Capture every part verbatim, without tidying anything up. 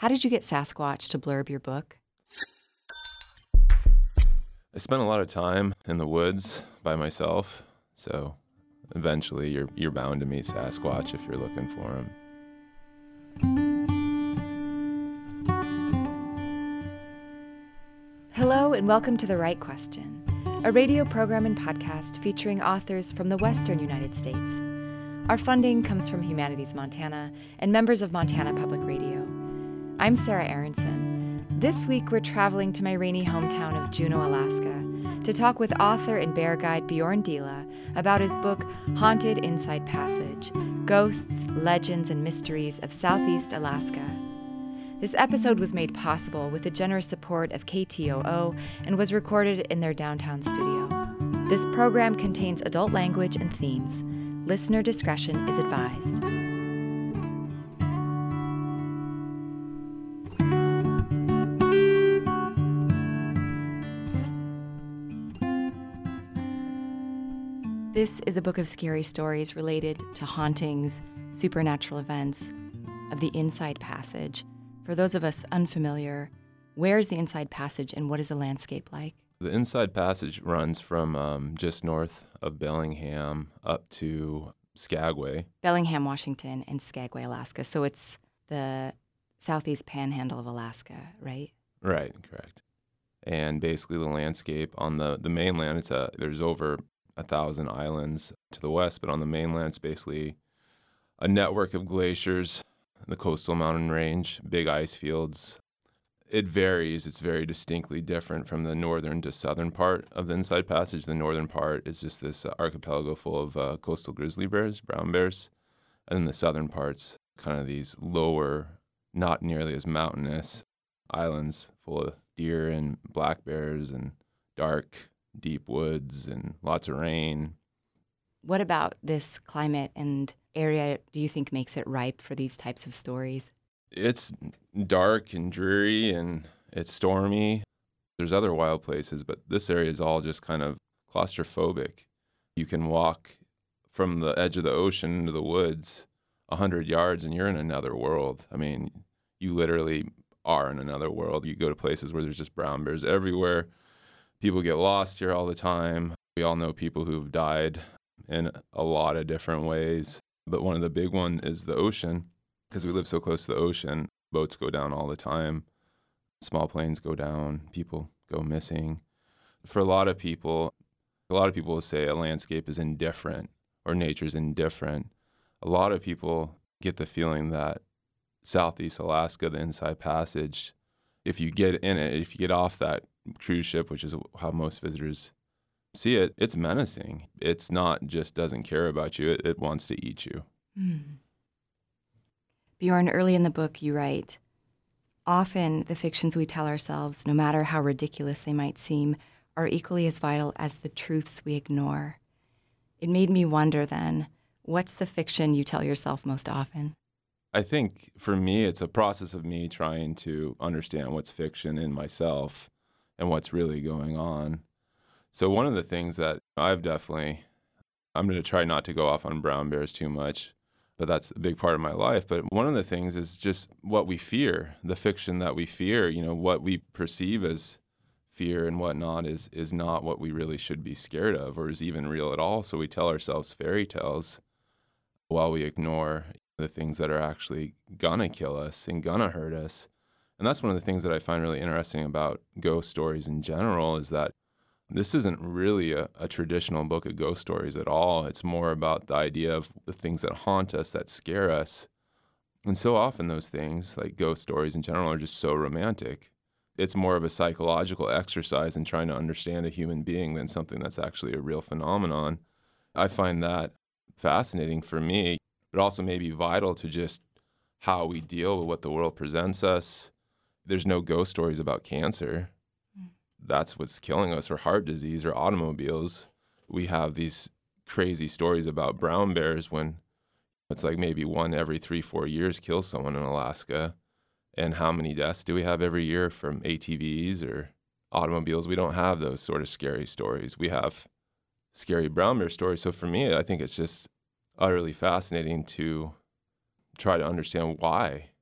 How did you get Sasquatch to blurb your book? I spent a lot of time in the woods by myself, so eventually you're you're bound to meet Sasquatch if you're looking for him. Hello and welcome to The Right Question, a radio program and podcast featuring authors from the western United States. Our funding comes from Humanities Montana and members of Montana Public Radio. I'm Sarah Aronson. This week we're traveling to my rainy hometown of Juneau, Alaska, to talk with author and bear guide Bjorn Dila about his book Haunted Inside Passage: Ghosts, Legends, and Mysteries of Southeast Alaska. This episode was made possible with the generous support of K T O O and was recorded in their downtown studio. This program contains adult language and themes. Listener discretion is advised. This is a book of scary stories related to hauntings, supernatural events of the Inside Passage. For those of us unfamiliar, where is the Inside Passage and what is the landscape like? The Inside Passage runs from um, just north of Bellingham up to Skagway. Bellingham, Washington, and Skagway, Alaska. So it's the southeast panhandle of Alaska, right? Right, correct. And basically the landscape on the, the mainland, it's a there's over a thousand islands to the west, but on the mainland it's basically a network of glaciers, the coastal mountain range, big ice fields. It varies. It's very distinctly different from the northern to southern part of the Inside Passage. The northern part is just this uh, archipelago full of uh, coastal grizzly bears, brown bears, and then the southern part's kind of these lower, not nearly as mountainous islands full of deer and black bears and dark, deep woods and lots of rain. What about this climate and area do you think makes it ripe for these types of stories? It's dark and dreary and it's stormy. There's other wild places, but this area is all just kind of claustrophobic. You can walk from the edge of the ocean into the woods a hundred yards and you're in another world. I mean, you literally are in another world. You go to places where there's just brown bears everywhere. People get lost here all the time. We all know people who've died in a lot of different ways. But one of the big ones is the ocean. Because we live so close to the ocean, boats go down all the time. Small planes go down. People go missing. For a lot of people, a lot of people will say a landscape is indifferent or nature's indifferent. A lot of people get the feeling that Southeast Alaska, the Inside Passage, if you get in it, if you get off that cruise ship, which is how most visitors see it, it's menacing. It's not just doesn't care about you, it, it wants to eat you. Mm. Bjorn, early in the book you write, often the fictions we tell ourselves, no matter how ridiculous they might seem, are equally as vital as the truths we ignore. It made me wonder then, what's the fiction you tell yourself most often? I think for me, it's a process of me trying to understand what's fiction in myself and what's really going on. So one of the things that I've definitely, I'm going to try not to go off on brown bears too much, but that's a big part of my life. But one of the things is just what we fear, the fiction that we fear, you know, what we perceive as fear and whatnot is is not what we really should be scared of or is even real at all. So we tell ourselves fairy tales while we ignore the things that are actually gonna kill us and gonna hurt us. And that's one of the things that I find really interesting about ghost stories in general is that this isn't really a, a traditional book of ghost stories at all. It's more about the idea of the things that haunt us, that scare us. And so often those things, like ghost stories in general, are just so romantic. It's more of a psychological exercise in trying to understand a human being than something that's actually a real phenomenon. I find that fascinating for me, but also maybe vital to just how we deal with what the world presents us. There's no ghost stories about cancer. That's what's killing us, or heart disease, or automobiles. We have these crazy stories about brown bears when it's like maybe one every three, four years kills someone in Alaska. And how many deaths do we have every year from A T Vs or automobiles? We don't have those sort of scary stories. We have scary brown bear stories. So for me, I think it's just utterly fascinating to try to understand why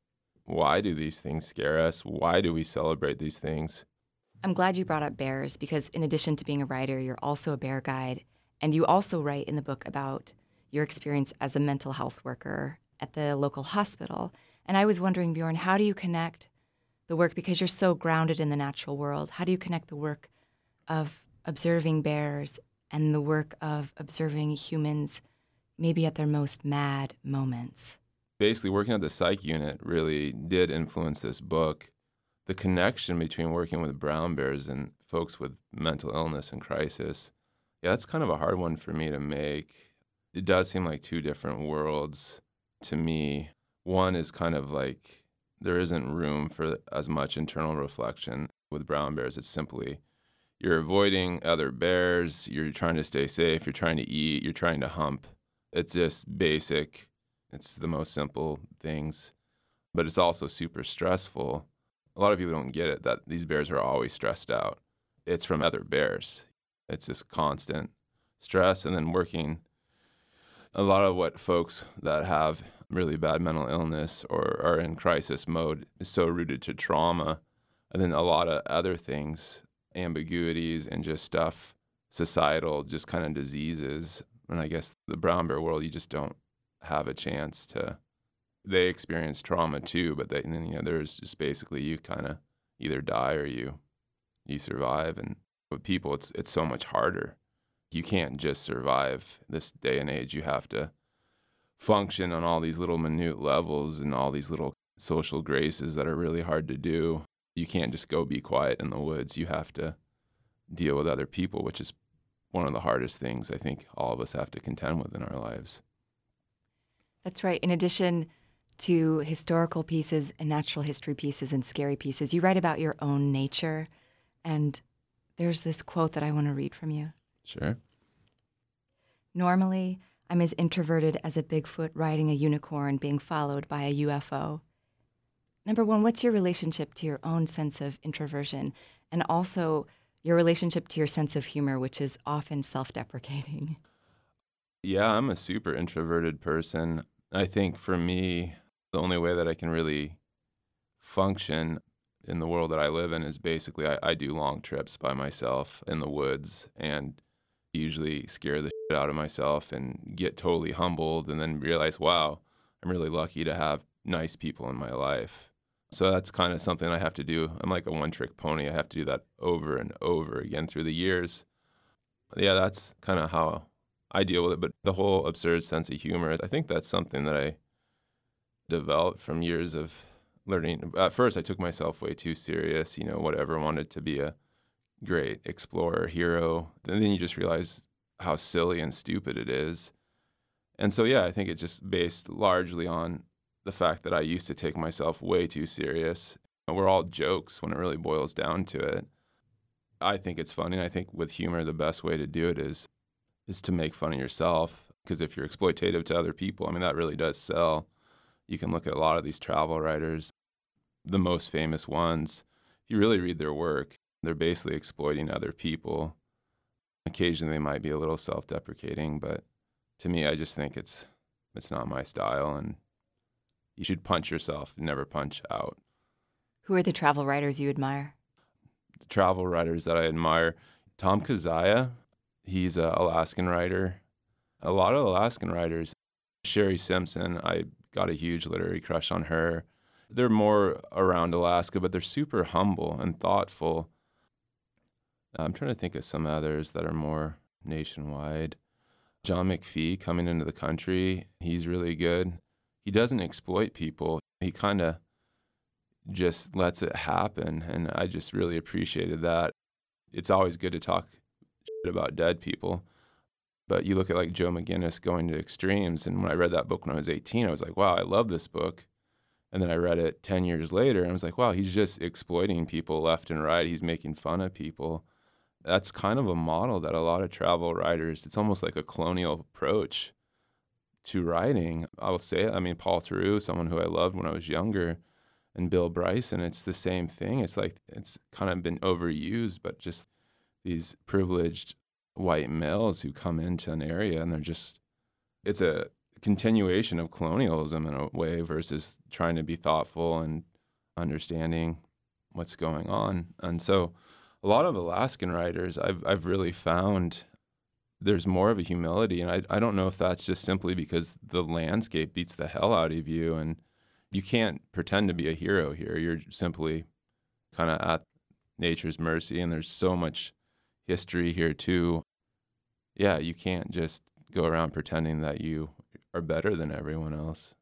why do these things scare us? Why do we celebrate these things? I'm glad you brought up bears because in addition to being a writer, you're also a bear guide. And you also write in the book about your experience as a mental health worker at the local hospital. And I was wondering, Bjorn, how do you connect the work, because you're so grounded in the natural world, how do you connect the work of observing bears and the work of observing humans maybe at their most mad moments? Basically, working at the psych unit really did influence this book. The connection between working with brown bears and folks with mental illness and crisis, yeah, that's kind of a hard one for me to make. It does seem like two different worlds to me. One is kind of like there isn't room for as much internal reflection with brown bears. It's simply you're avoiding other bears, you're trying to stay safe, you're trying to eat, you're trying to hump. It's just basic. It's the most simple things, but it's also super stressful. A lot of people don't get it, that these bears are always stressed out. It's from other bears. It's just constant stress. And then working, a lot of what folks that have really bad mental illness or are in crisis mode is so rooted to trauma. And then a lot of other things, ambiguities and just stuff, societal, just kind of diseases. And I guess the brown bear world, you just don't have a chance to. They experience trauma too, but they, and then, you know, there's just basically you kind of either die or you you survive. And with people, it's it's so much harder. You can't just survive this day and age. You have to function on all these little minute levels and all these little social graces that are really hard to do. You can't just go be quiet in the woods. You have to deal with other people, which is one of the hardest things I think all of us have to contend with in our lives. That's right. In addition to historical pieces and natural history pieces and scary pieces, you write about your own nature. And there's this quote that I want to read from you. Sure. Normally, I'm as introverted as a Bigfoot riding a unicorn being followed by a U F O. Number one, what's your relationship to your own sense of introversion? And also your relationship to your sense of humor, which is often self-deprecating. Yeah, I'm a super introverted person. I think for me, the only way that I can really function in the world that I live in is basically I, I do long trips by myself in the woods and usually scare the shit out of myself and get totally humbled and then realize, wow, I'm really lucky to have nice people in my life. So that's kind of something I have to do. I'm like a one-trick pony. I have to do that over and over again through the years. Yeah, that's kind of how I deal with it. But the whole absurd sense of humor, I think that's something that I developed from years of learning. At first, I took myself way too serious, you know, whatever, wanted to be a great explorer, hero. And then you just realize how silly and stupid it is. And so, yeah, I think it's just based largely on the fact that I used to take myself way too serious. We're all jokes when it really boils down to it. I think it's funny. And I think with humor, the best way to do it is is to make fun of yourself. Because if you're exploitative to other people, I mean, that really does sell. You can look at a lot of these travel writers, the most famous ones. If you really read their work, they're basically exploiting other people. Occasionally, they might be a little self-deprecating, but to me, I just think it's it's not my style, and you should punch yourself, never punch out. Who are the travel writers you admire? The travel writers that I admire, Tom Kazaya, he's an Alaskan writer. A lot of Alaskan writers, Sherry Simpson, I got a huge literary crush on her. They're more around Alaska, but they're super humble and thoughtful. I'm trying to think of some others that are more nationwide. John McPhee coming into the country, he's really good. He doesn't exploit people. He kind of just lets it happen, and I just really appreciated that. It's always good to talk shit about dead people, but you look at like Joe McGinnis going to extremes, and when I read that book when I was eighteen, I was like, wow, I love this book. And then I read it ten years later, and I was like, wow, he's just exploiting people left and right. He's making fun of people. That's kind of a model that a lot of travel writers, it's almost like a colonial approach to writing. I will say it. I mean, Paul Theroux, someone who I loved when I was younger, and Bill Bryson, it's the same thing. It's like it's kind of been overused, but just these privileged white males who come into an area and they're just, it's a continuation of colonialism in a way versus trying to be thoughtful and understanding what's going on. And so a lot of Alaskan writers, I've I've really found there's more of a humility. And I, I don't know if that's just simply because the landscape beats the hell out of you and you can't pretend to be a hero here. You're simply kind of at nature's mercy, and there's so much history here too. Yeah, you can't just go around pretending that you are better than everyone else.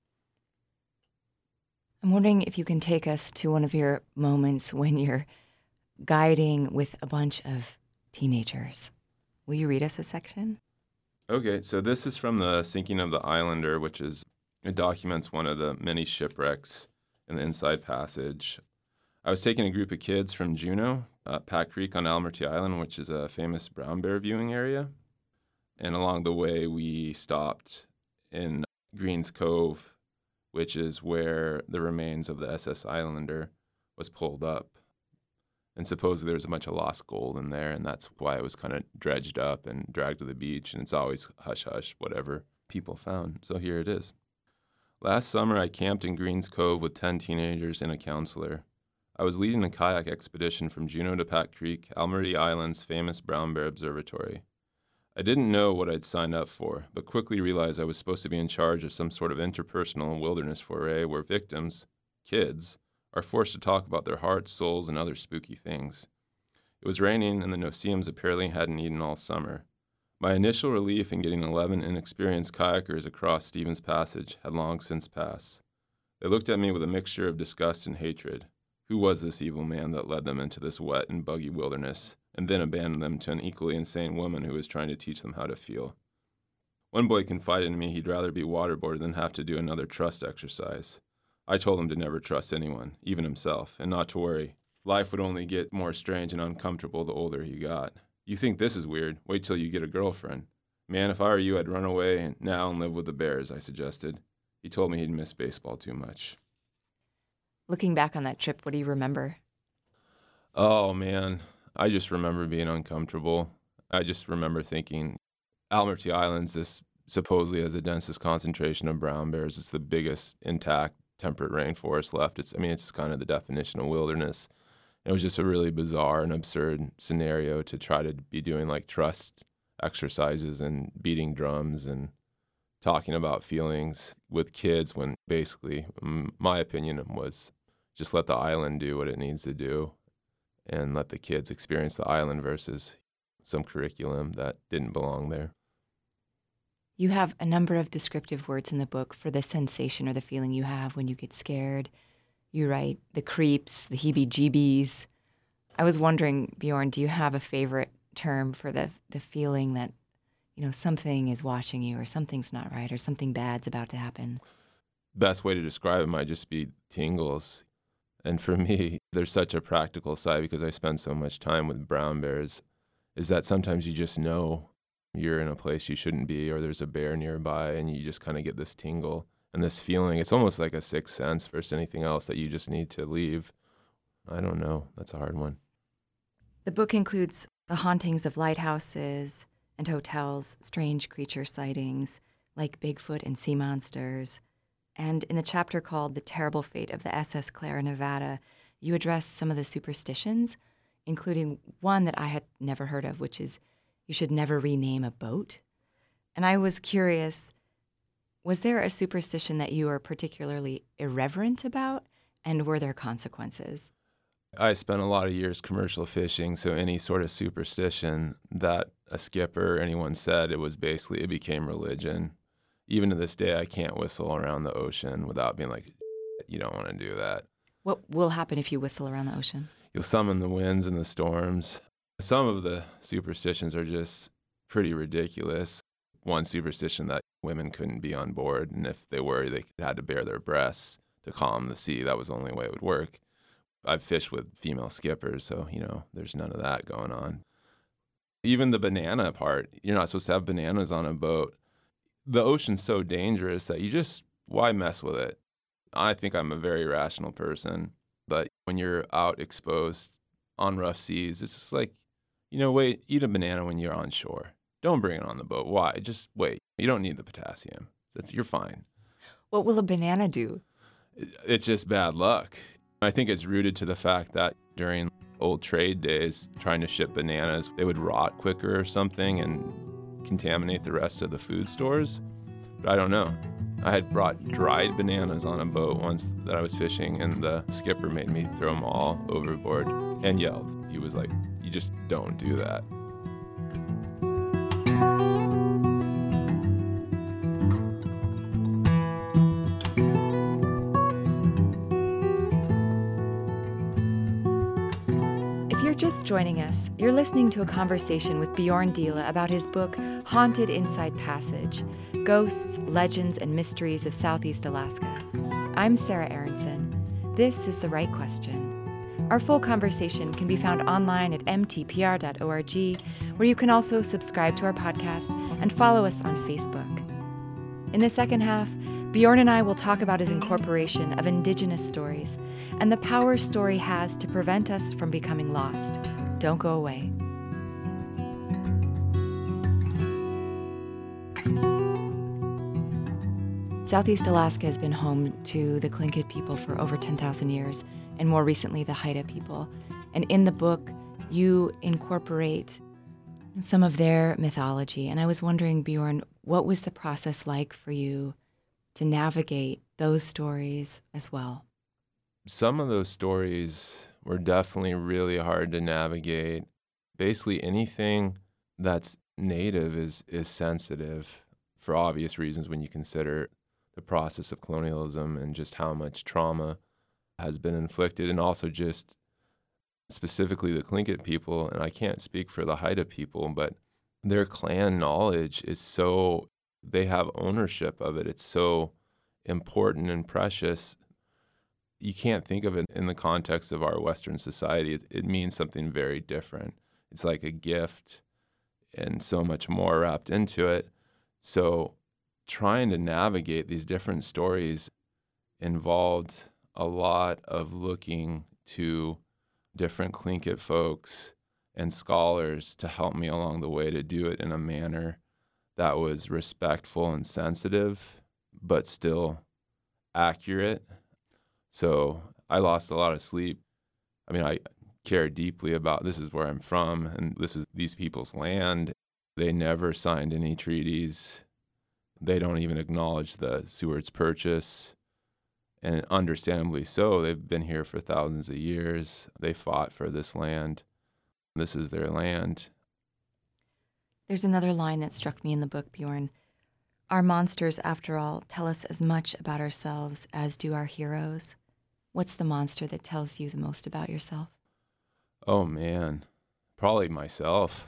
I'm wondering if you can take us to one of your moments when you're guiding with a bunch of teenagers. Will you read us a section? Okay, so this is from the Sinking of the Islander, which is, it documents one of the many shipwrecks in the Inside Passage. I was taking a group of kids from Juneau, uh, Pat Creek on Almaty Island, which is a famous brown bear viewing area. And along the way, we stopped in Greens Cove, which is where the remains of the S S Islander was pulled up. And supposedly there was a bunch of lost gold in there, and that's why it was kind of dredged up and dragged to the beach, and it's always hush-hush, whatever people found. So here it is. Last summer, I camped in Greens Cove with ten teenagers and a counselor. I was leading a kayak expedition from Juneau to Pat Creek, Almaty Island's famous brown bear observatory. I didn't know what I'd signed up for, but quickly realized I was supposed to be in charge of some sort of interpersonal wilderness foray where victims, kids, are forced to talk about their hearts, souls, and other spooky things. It was raining, and the no-see-ums apparently hadn't eaten all summer. My initial relief in getting eleven inexperienced kayakers across Stevens Passage had long since passed. They looked at me with a mixture of disgust and hatred. Who was this evil man that led them into this wet and buggy wilderness, and then abandoned them to an equally insane woman who was trying to teach them how to feel? One boy confided in me he'd rather be waterboarded than have to do another trust exercise. I told him to never trust anyone, even himself, and not to worry. Life would only get more strange and uncomfortable the older he got. You think this is weird? Wait till you get a girlfriend. Man, if I were you, I'd run away now and live with the Bears, I suggested. He told me he'd miss baseball too much. Looking back on that trip, what do you remember? Oh, man. I just remember being uncomfortable. I just remember thinking, Almaty Island's this supposedly has the densest concentration of brown bears. It's the biggest intact temperate rainforest left. It's, I mean, it's kind of the definition of wilderness. It was just a really bizarre and absurd scenario to try to be doing like trust exercises and beating drums and talking about feelings with kids when basically m- my opinion was just let the island do what it needs to do and let the kids experience the island versus some curriculum that didn't belong there. You have a number of descriptive words in the book for the sensation or the feeling you have when you get scared. You write the creeps, the heebie-jeebies. I was wondering, Bjorn, do you have a favorite term for the the feeling that, you know, something is watching you or something's not right or something bad's about to happen? Best way to describe it might just be tingles. And for me, there's such a practical side because I spend so much time with brown bears, is that sometimes you just know you're in a place you shouldn't be or there's a bear nearby and you just kind of get this tingle and this feeling. It's almost like a sixth sense versus anything else that you just need to leave. I don't know. That's a hard one. The book includes the hauntings of lighthouses and hotels, strange creature sightings like Bigfoot and sea monsters. And in the chapter called The Terrible Fate of the S S Clara Nevada, you address some of the superstitions, including one that I had never heard of, which is you should never rename a boat. And I was curious, was there a superstition that you were particularly irreverent about, and were there consequences? I spent a lot of years commercial fishing, so any sort of superstition that a skipper or anyone said, it was basically, it became religion. Even to this day, I can't whistle around the ocean without being like, you don't want to do that. What will happen if you whistle around the ocean? You'll summon the winds and the storms. Some of the superstitions are just pretty ridiculous. One superstition that women couldn't be on board, and if they were, they had to bare their breasts to calm the sea. That was the only way it would work. I've fished with female skippers, so, you know, there's none of that going on. Even the banana part, you're not supposed to have bananas on a boat. The ocean's so dangerous that you just, why mess with it? I think I'm a very rational person, but when you're out exposed on rough seas, it's just like, you know, wait, eat a banana when you're on shore. Don't bring it on the boat. Why? Just wait. You don't need the potassium. That's, you're fine. What will a banana do? It's just bad luck. I think it's rooted to the fact that during old trade days, trying to ship bananas, they would rot quicker or something and contaminate the rest of the food stores. But I don't know. I had brought dried bananas on a boat once that I was fishing, and the skipper made me throw them all overboard and yelled. He was like, "You just don't do that." If you're just joining us, you're listening to a conversation with Bjorn Dila about his book, Haunted Inside Passage, Ghosts, Legends, and Mysteries of Southeast Alaska. I'm Sarah Aronson. This is The Right Question. Our full conversation can be found online at m t p r dot org, where you can also subscribe to our podcast and follow us on Facebook. In the second half, Bjorn and I will talk about his incorporation of Indigenous stories and the power story has to prevent us from becoming lost. Don't go away. Southeast Alaska has been home to the Tlingit people for over ten thousand years, and more recently the Haida people. And in the book, you incorporate some of their mythology. And I was wondering, Bjorn, what was the process like for you to navigate those stories as well? Some of those stories were definitely really hard to navigate. Basically, anything that's native is is sensitive for obvious reasons when you consider the process of colonialism and just how much trauma has been inflicted, and also just specifically the Tlingit people. And I can't speak for the Haida people, but their clan knowledge is so, they have ownership of it. It's so important and precious. You can't think of it in the context of our Western society. It, it means something very different. It's like a gift and so much more wrapped into it. So trying to navigate these different stories involved a lot of looking to different Tlingit folks and scholars to help me along the way to do it in a manner that was respectful and sensitive, but still accurate. So I lost a lot of sleep. I mean, I care deeply about, this is where I'm from, and this is these people's land. They never signed any treaties. They don't even acknowledge the Seward's Purchase. And understandably so, they've been here for thousands of years. They fought for this land. This is their land. There's another line that struck me in the book, Bjorn. Our monsters, after all, tell us as much about ourselves as do our heroes. What's the monster that tells you the most about yourself? Oh, man. Probably myself.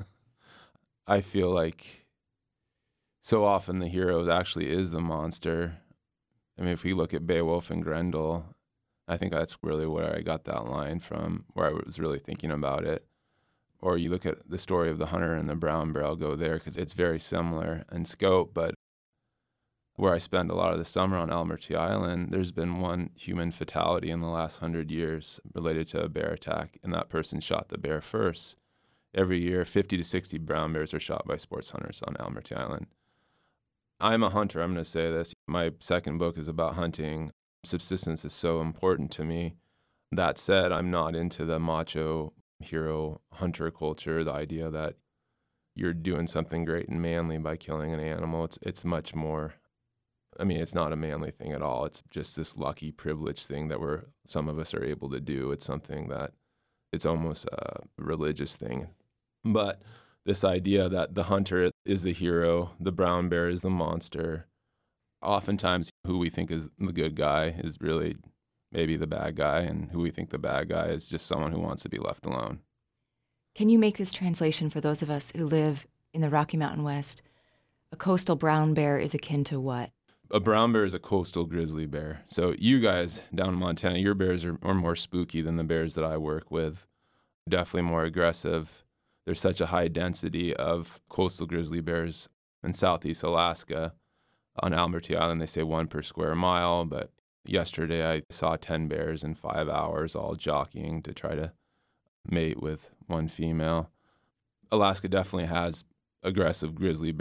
I feel like so often the hero actually is the monster. I mean, if we look at Beowulf and Grendel, I think that's really where I got that line from, where I was really thinking about it. Or you look at the story of the hunter and the brown bear, I'll go there because it's very similar in scope. But where I spend a lot of the summer on Alberti Island, there's been one human fatality in the last hundred years related to a bear attack, and that person shot the bear first. Every year, fifty to sixty brown bears are shot by sports hunters on Alberti Island. I'm a hunter, I'm going to say this. My second book is about hunting. Subsistence is so important to me. That said, I'm not into the macho hero hunter culture, the idea that you're doing something great and manly by killing an animal. It's it's much more, I mean, it's not a manly thing at all. It's just this lucky privilege thing that we're, some of us are able to do. It's something that, it's almost a religious thing. But this idea that the hunter is the hero, the brown bear is the monster. Oftentimes, who we think is the good guy is really maybe the bad guy, and who we think the bad guy is just someone who wants to be left alone. Can you make this translation for those of us who live in the Rocky Mountain West? A coastal brown bear is akin to what? A brown bear is a coastal grizzly bear. So you guys down in Montana, your bears are, are more spooky than the bears that I work with. Definitely more aggressive. There's such a high density of coastal grizzly bears in Southeast Alaska. On Alberti Island, they say one per square mile, but yesterday I saw ten bears in five hours all jockeying to try to mate with one female. Alaska definitely has aggressive grizzly bears.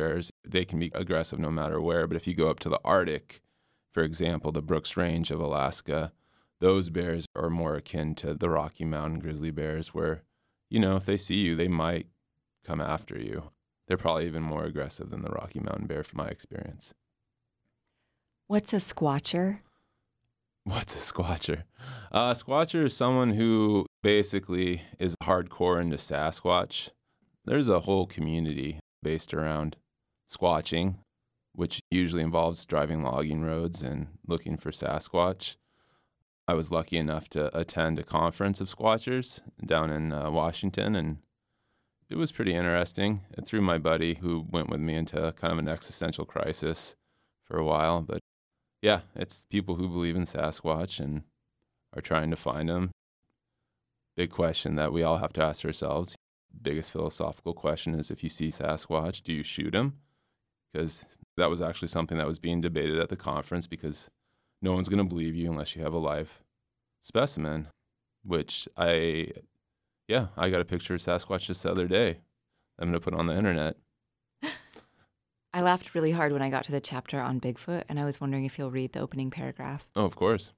they can be aggressive no matter where. But if you go up to the Arctic, for example, the Brooks Range of Alaska, those bears are more akin to the Rocky Mountain grizzly bears where, you know, if they see you, they might come after you. They're probably even more aggressive than the Rocky Mountain bear from my experience. What's a squatcher? What's a squatcher? Uh, a squatcher is someone who basically is hardcore into Sasquatch. There's a whole community based around squatching, which usually involves driving logging roads and looking for Sasquatch. I was lucky enough to attend a conference of squatchers down in uh, Washington, and it was pretty interesting. It threw my buddy who went with me into kind of an existential crisis for a while. But yeah, it's people who believe in Sasquatch and are trying to find him. Big question that we all have to ask ourselves. Biggest philosophical question is, if you see Sasquatch, do you shoot him? Because that was actually something that was being debated at the conference, because no one's going to believe you unless you have a live specimen, which I, yeah, I got a picture of Sasquatch just the other day. I'm going to put on the internet. I laughed really hard when I got to the chapter on Bigfoot, and I was wondering if you'll read the opening paragraph. Oh, of course.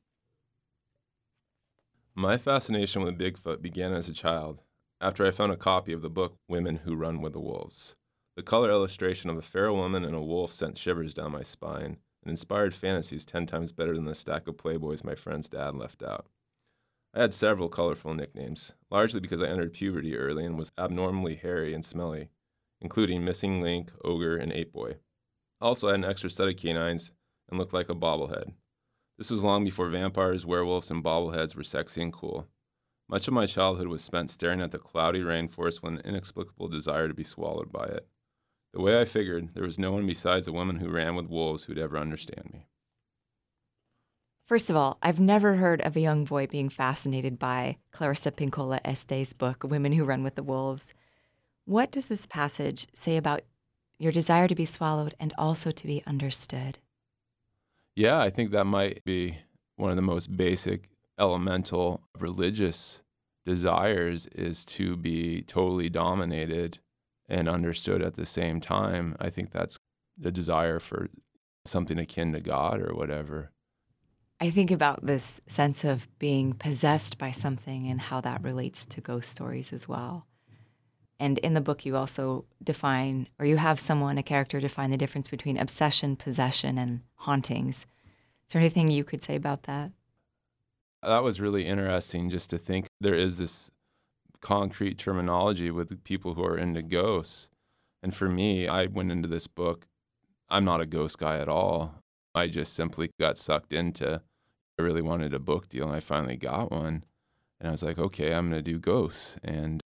My fascination with Bigfoot began as a child, after I found a copy of the book Women Who Run with the Wolves. The color illustration of a fair woman and a wolf sent shivers down my spine and inspired fantasies ten times better than the stack of Playboys my friend's dad left out. I had several colorful nicknames, largely because I entered puberty early and was abnormally hairy and smelly, including Missing Link, Ogre, and Ape Boy. Also, I had an extra set of canines and looked like a bobblehead. This was long before vampires, werewolves, and bobbleheads were sexy and cool. Much of my childhood was spent staring at the cloudy rainforest with an inexplicable desire to be swallowed by it. The way I figured, there was no one besides a woman who ran with wolves who'd ever understand me. First of all, I've never heard of a young boy being fascinated by Clarissa Pinkola Esté's book, Women Who Run with the Wolves. What does this passage say about your desire to be swallowed and also to be understood? Yeah, I think that might be one of the most basic elemental religious desires, is to be totally dominated and understood at the same time. I think that's the desire for something akin to God or whatever. I think about this sense of being possessed by something and how that relates to ghost stories as well. And in the book, you also define, or you have someone, a character, define the difference between obsession, possession, and hauntings. Is there anything you could say about that? That was really interesting, just to think there is this concrete terminology with people who are into ghosts. And for me, I went into this book, I'm not a ghost guy at all. I just simply got sucked into, I really wanted a book deal, and I finally got one. And I was like, okay, I'm going to do ghosts. And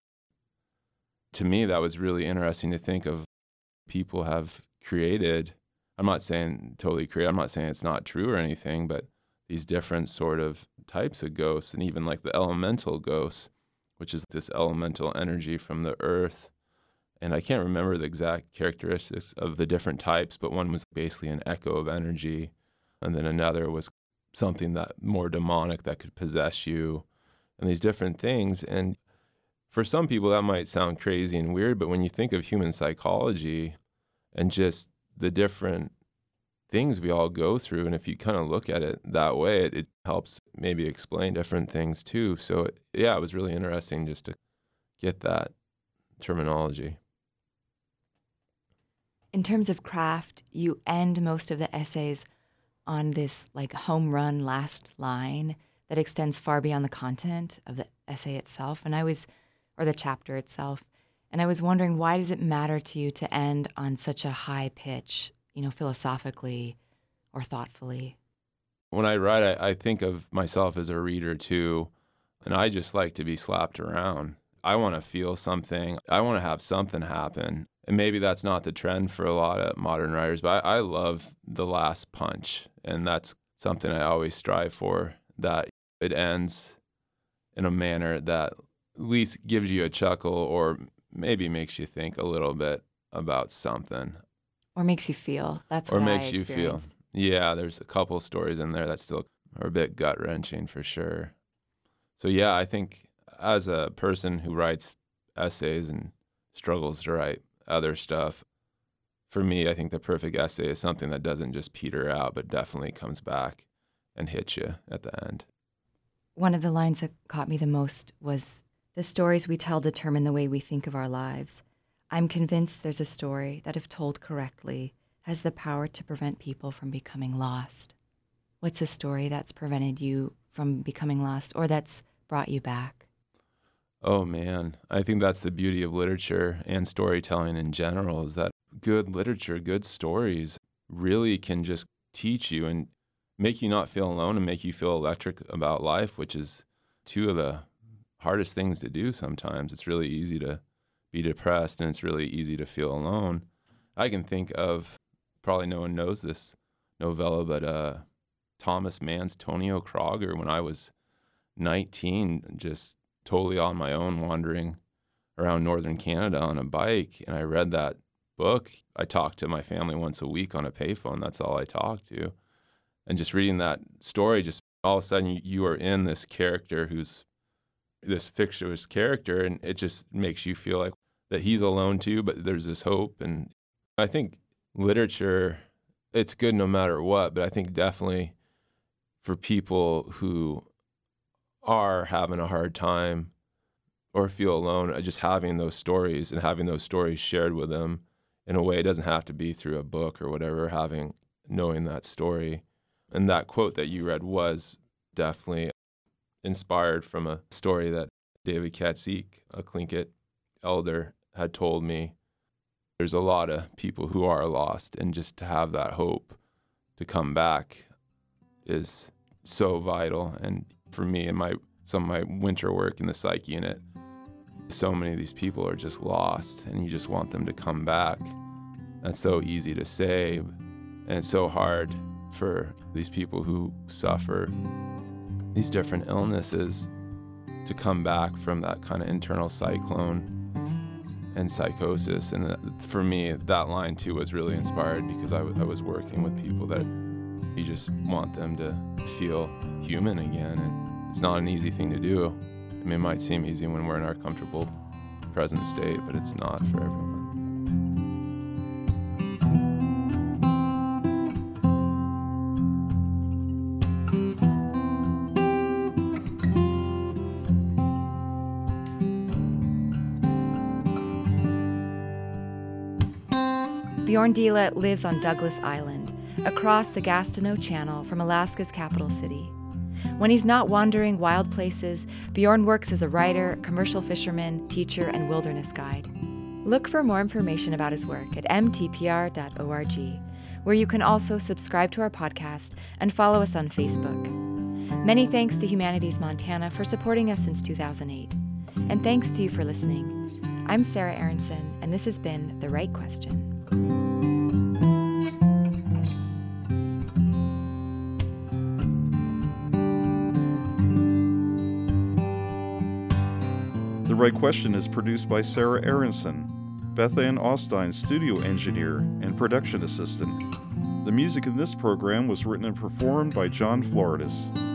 to me, that was really interesting to think of. People have created, I'm not saying totally created, I'm not saying it's not true or anything, but these different sort of types of ghosts, and even like the elemental ghosts, which is this elemental energy from the earth. And I can't remember the exact characteristics of the different types, but one was basically an echo of energy, and then another was something that more demonic that could possess you, and these different things. And for some people that might sound crazy and weird, but when you think of human psychology and just the different things we all go through, and if you kind of look at it that way, it, it helps maybe explain different things too. So yeah, it was really interesting just to get that terminology. In terms of craft, you end most of the essays on this like home run last line that extends far beyond the content of the essay itself. And I was, or the chapter itself. And I was wondering, why does it matter to you to end on such a high pitch, you know, philosophically or thoughtfully? When I write, I, I think of myself as a reader too, and I just like to be slapped around. I want to feel something. I want to have something happen. And maybe that's not the trend for a lot of modern writers, but I, I love the last punch. And that's something I always strive for, that it ends in a manner that at least gives you a chuckle or maybe makes you think a little bit about something. Or makes you feel. That's or what makes I you feel. Yeah, there's a couple stories in there that still are a bit gut-wrenching for sure. So yeah, I think as a person who writes essays and struggles to write other stuff, for me, I think the perfect essay is something that doesn't just peter out, but definitely comes back and hits you at the end. One of the lines that caught me the most was, "The stories we tell determine the way we think of our lives. I'm convinced there's a story that, if told correctly, has the power to prevent people from becoming lost." What's a story that's prevented you from becoming lost or that's brought you back? Oh, man. I think that's the beauty of literature and storytelling in general, is that good literature, good stories really can just teach you and make you not feel alone and make you feel electric about life, which is two of the hardest things to do sometimes. It's really easy to be depressed and it's really easy to feel alone. I can think of, probably no one knows this novella, but uh, Thomas Mann's Tonio Kröger, when I was nineteen, just totally on my own, wandering around northern Canada on a bike, and I read that book. I talked to my family once a week on a payphone. That's all I talked to. And just reading that story, just all of a sudden you, you are in this character who's this fictitious character, and it just makes you feel like that he's alone too, but there's this hope. And I think literature, it's good no matter what, but I think definitely for people who are having a hard time or feel alone, just having those stories and having those stories shared with them in a way, it doesn't have to be through a book or whatever, having, knowing that story. And that quote that you read was definitely inspired from a story that David Katzik, a Tlingit elder, had told me. There's a lot of people who are lost, and just to have that hope to come back is so vital. And for me and my some of my winter work in the psych unit, so many of these people are just lost, and you just want them to come back. That's so easy to say, and it's so hard for these people who suffer these different illnesses to come back from that kind of internal cyclone and psychosis. And for me, that line too was really inspired because I, w- I was working with people that you just want them to feel human again. And it's not an easy thing to do. I mean, it might seem easy when we're in our comfortable present state, but it's not for everyone. Bjorn Diehle lives on Douglas Island, across the Gastineau Channel from Alaska's capital city. When he's not wandering wild places, Bjorn works as a writer, commercial fisherman, teacher, and wilderness guide. Look for more information about his work at m t p r dot org, where you can also subscribe to our podcast and follow us on Facebook. Many thanks to Humanities Montana for supporting us since two thousand eight. And thanks to you for listening. I'm Sarah Aronson, and this has been The Right Question. The Right Question is produced by Sarah Aronson, Beth Ann Austin, studio engineer and production assistant. The music in this program was written and performed by John Floridis.